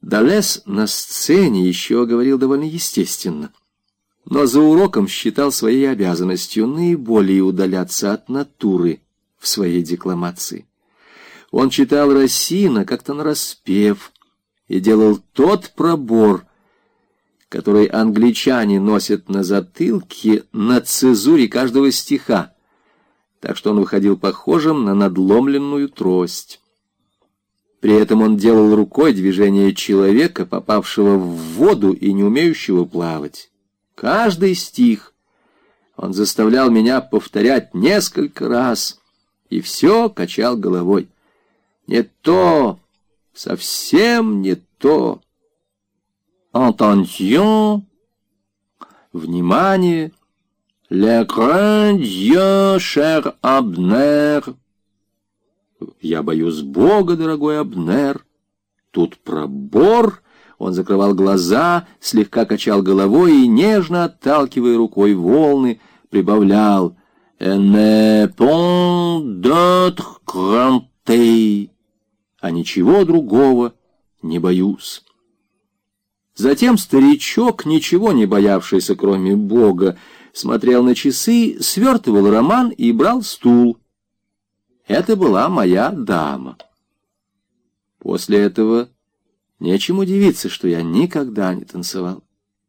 Даллес на сцене еще говорил довольно естественно, но за уроком считал своей обязанностью наиболее удаляться от натуры в своей декламации. Он читал Рассина как-то нараспев и делал тот пробор, который англичане носят на затылке на цезуре каждого стиха, так что он выходил похожим на надломленную трость. При этом он делал рукой движение человека, попавшего в воду и не умеющего плавать. Каждый стих он заставлял меня повторять несколько раз, и все качал головой. Не то, совсем не то. Attention, внимание, le grand Dieu, cher Abner. Я боюсь Бога, дорогой Абнер. Тут пробор. Он закрывал глаза, слегка качал головой и, нежно отталкивая рукой волны, прибавлял «Ne point d'autre crainte», а ничего другого не боюсь. Затем старичок, ничего не боявшийся, кроме Бога, смотрел на часы, свертывал роман и брал стул. Это была моя дама. После этого нечем удивиться, что я никогда не танцевал.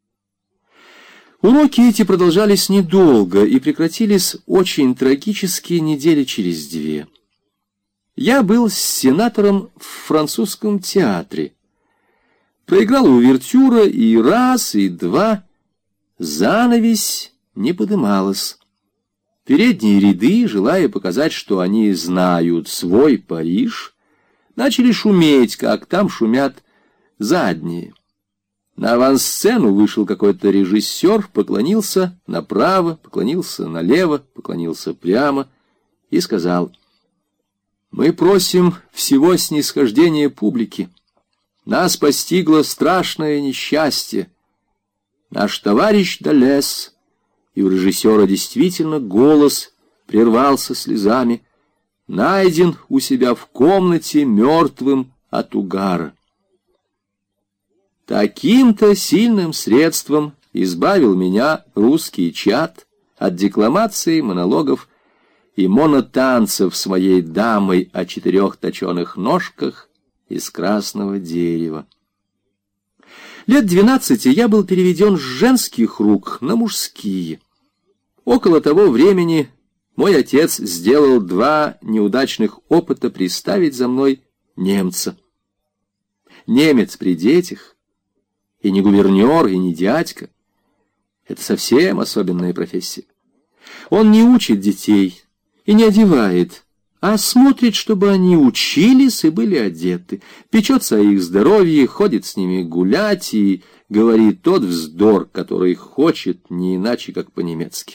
Уроки эти продолжались недолго и прекратились очень трагически недели через 2. Я был с сенатором в французском театре. Проиграла увертюра, и раз, и два занавесь не подымалась. Передние ряды, желая показать, что они знают свой Париж, начали шуметь, как там шумят задние. На авансцену вышел какой-то режиссер, поклонился направо, поклонился налево, поклонился прямо и сказал: «Мы просим всего снисхождения публики. Нас постигло страшное несчастье. Наш товарищ Даллес». И у режиссера действительно голос прервался слезами, найден у себя в комнате мертвым от угара. Таким-то сильным средством избавил меня русский чад от декламации, монологов и монотанцев с моей дамой о 4 точеных ножках из красного дерева. Лет 12 я был переведен с женских рук на мужские. Около того времени мой отец сделал 2 неудачных опыта приставить за мной немца. Немец при детях, и не гувернер, и не дядька. Это совсем особенная профессия. Он не учит детей и не одевает, а смотрит, чтобы они учились и были одеты, печется о их здоровье, ходит с ними гулять и говорит тот вздор, который хочет, не иначе, как по-немецки.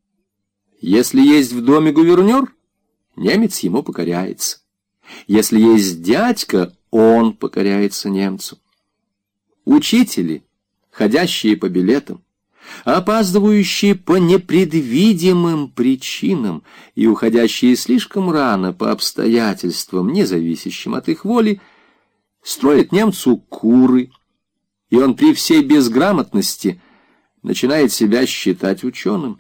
Если есть в доме гувернер, немец ему покоряется. Если есть дядька, он покоряется немцу. Учители, ходящие по билетам, опаздывающие по непредвидимым причинам и уходящие слишком рано по обстоятельствам, не зависящим от их воли, строят немцу куры, и он при всей безграмотности начинает себя считать ученым.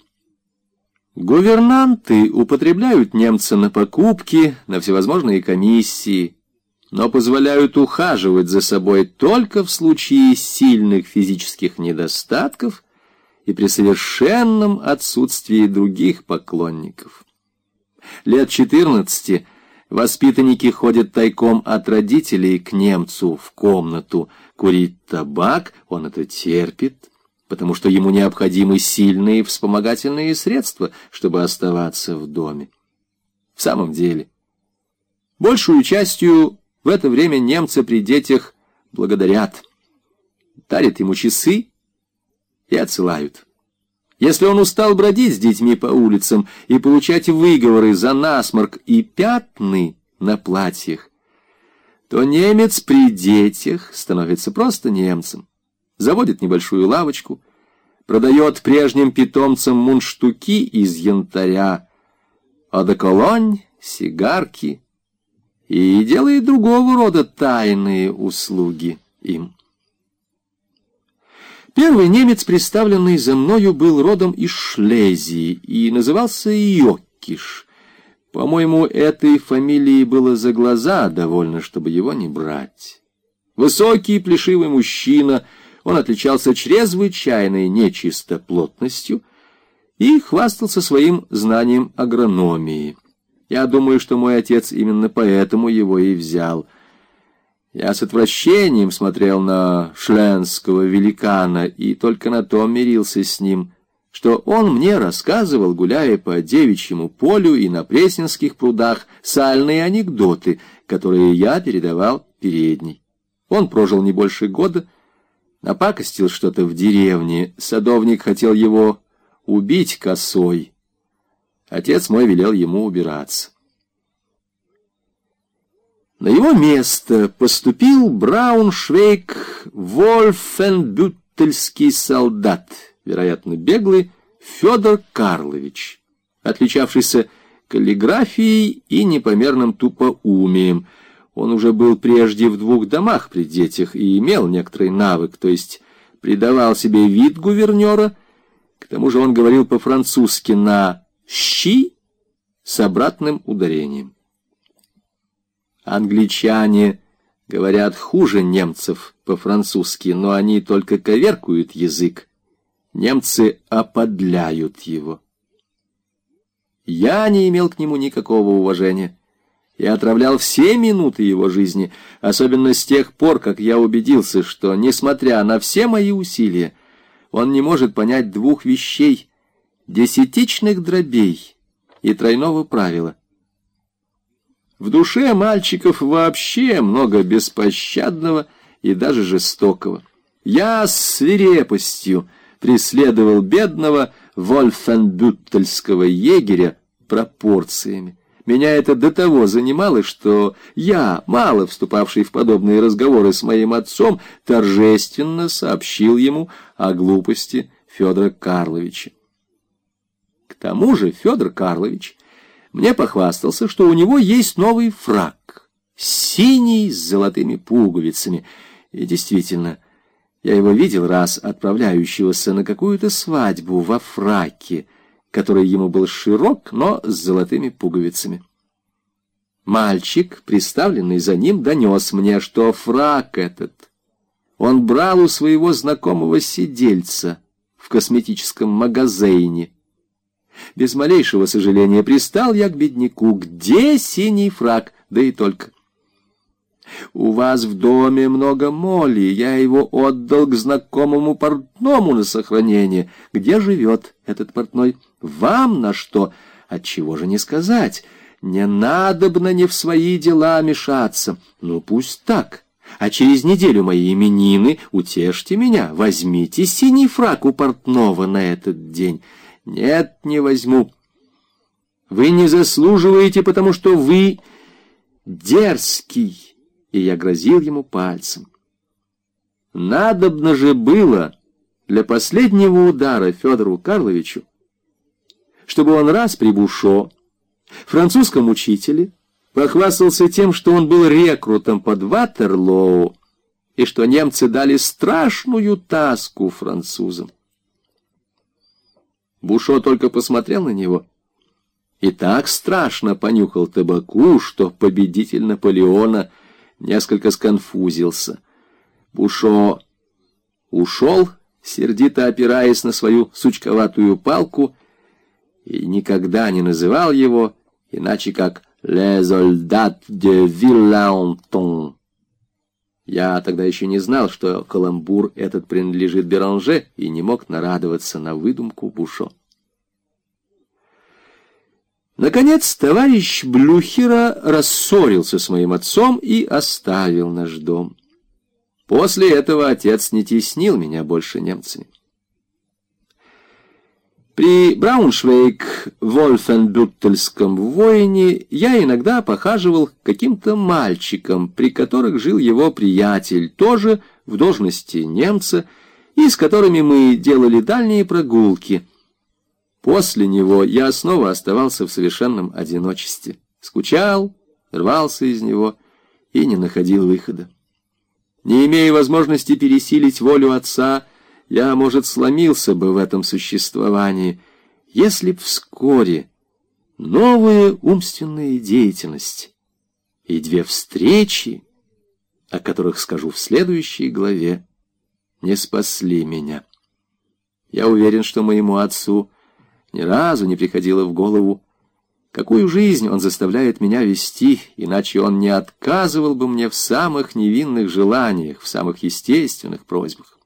Гувернанты употребляют немца на покупки, на всевозможные комиссии, но позволяют ухаживать за собой только в случае сильных физических недостатков и при совершенном отсутствии других поклонников. Лет 14 воспитанники ходят тайком от родителей к немцу в комнату курить табак, он это терпит, потому что ему необходимы сильные вспомогательные средства, чтобы оставаться в доме. В самом деле, большую частью в это время немцы при детях благодарят, дарят ему часы и отсылают. Если он устал бродить с детьми по улицам и получать выговоры за насморк и пятны на платьях, то немец при детях становится просто немцем, заводит небольшую лавочку, продает прежним питомцам мундштуки из янтаря, одеколонь, сигарки и делает другого рода тайные услуги им. Первый немец, представленный за мною, был родом из Шлезии и назывался Йоккиш. По-моему, этой фамилии было за глаза довольно, чтобы его не брать. Высокий, плешивый мужчина, он отличался чрезвычайной нечистоплотностью и хвастался своим знанием агрономии. Я думаю, что мой отец именно поэтому его и взял. Я с отвращением смотрел на шленского великана и только на том мирился с ним, что он мне рассказывал, гуляя по девичьему полю и на Пресненских прудах, сальные анекдоты, которые я передавал передней. Он прожил не больше года, напакостил что-то в деревне, садовник хотел его убить косой. Отец мой велел ему убираться. На его место поступил Брауншвейг-Вольфенбюттельский солдат, вероятно, беглый Федор Карлович, отличавшийся каллиграфией и непомерным тупоумием. Он уже был прежде в 2 домах при детях и имел некоторый навык, то есть придавал себе вид гувернера. К тому же он говорил по-французски на «щи» с обратным ударением. Англичане говорят хуже немцев по-французски, но они только коверкуют язык. Немцы оподляют его. Я не имел к нему никакого уважения. Я отравлял все минуты его жизни, особенно с тех пор, как я убедился, что, несмотря на все мои усилия, он не может понять 2 вещей — десятичных дробей и тройного правила. В душе мальчиков вообще много беспощадного и даже жестокого. Я с свирепостью преследовал бедного вольфенбюттельского егеря пропорциями. Меня это до того занимало, что я, мало вступавший в подобные разговоры с моим отцом, торжественно сообщил ему о глупости Федора Карловича. К тому же Федор Карлович мне похвастался, что у него есть новый фрак, синий с золотыми пуговицами. И действительно, я его видел раз отправляющегося на какую-то свадьбу во фраке, который ему был широк, но с золотыми пуговицами. Мальчик, приставленный за ним, донес мне, что фрак этот он брал у своего знакомого сидельца в косметическом магазине. Без малейшего сожаления пристал я к бедняку. Где синий фрак? Да и только. У вас в доме много моли. Я его отдал к знакомому портному на сохранение. Где живет этот портной? Вам на что? Отчего же не сказать? Не надобно не в свои дела мешаться. Ну, пусть так. А через неделю мои именины, утешьте меня. Возьмите синий фрак у портного на этот день. Нет, не возьму. Вы не заслуживаете, потому что вы дерзкий. И я грозил ему пальцем. Надобно же было для последнего удара Федору Карловичу, чтобы он раз при Бушо, французском учителе, похвастался тем, что он был рекрутом под Ватерлоу, и что немцы дали страшную таску французам. Бушо только посмотрел на него и так страшно понюхал табаку, что победитель Наполеона несколько сконфузился. Бушо ушел, сердито опираясь на свою сучковатую палку, и никогда не называл его иначе как «Les soldats de Villanton». Я тогда еще не знал, что каламбур этот принадлежит Беранже, и не мог нарадоваться на выдумку Бушо. Наконец, товарищ Блюхера рассорился с моим отцом и оставил наш дом. После этого отец не теснил меня больше немцами. При Брауншвейг-Вольфенбюттельском войне я иногда похаживал к каким-то мальчикам, при которых жил его приятель, тоже в должности немца, и с которыми мы делали дальние прогулки. После него я снова оставался в совершенном одиночестве, скучал, рвался из него и не находил выхода. Не имея возможности пересилить волю отца, я, может, сломился бы в этом существовании, если б вскоре новая умственная деятельность и две встречи, о которых скажу в следующей главе, не спасли меня. Я уверен, что моему отцу ни разу не приходило в голову, какую жизнь он заставляет меня вести, иначе он не отказывал бы мне в самых невинных желаниях, в самых естественных просьбах.